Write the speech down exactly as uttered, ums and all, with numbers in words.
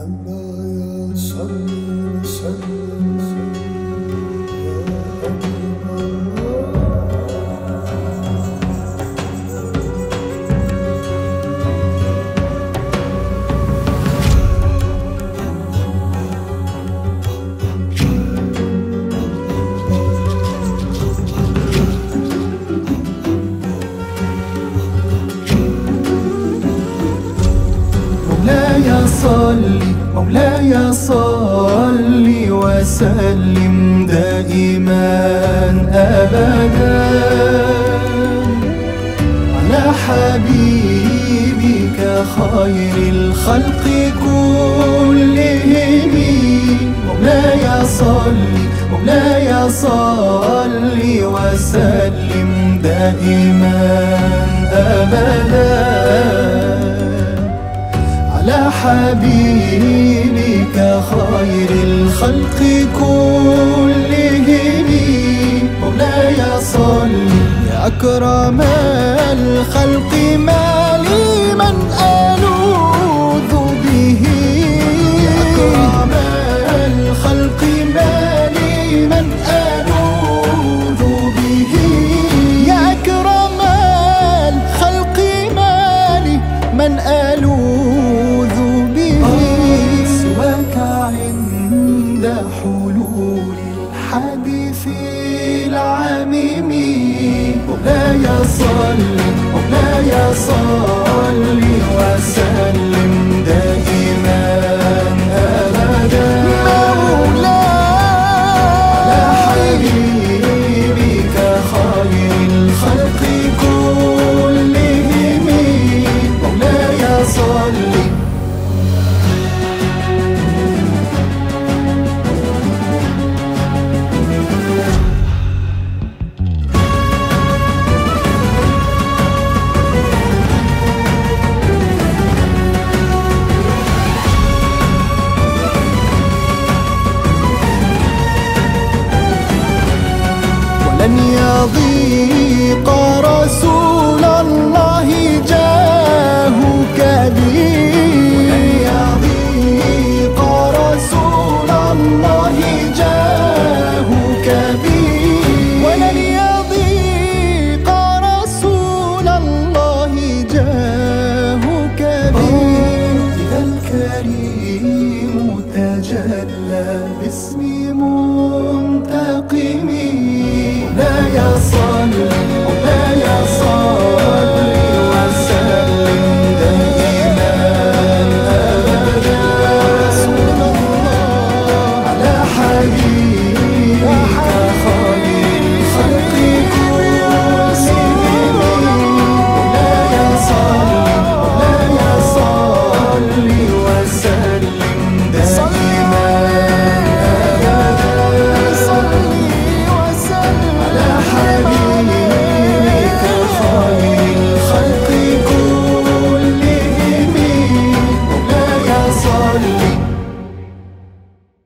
مولاي صل وسلم يا حبيب مولاي صل مولاي صل وسلم دائما أبدا على حبيبك خير الخلق كلهم. مولاي صل مولاي صل وسلم دائما أبدا على حبيبك خير الخلق كلهم. مولاي صل يا أكرم الخلق ما لي من ألوذ به. يا أكرم الخلق ما لي من ألوذ به. يا أكرم الخلق ما لي من ألوذ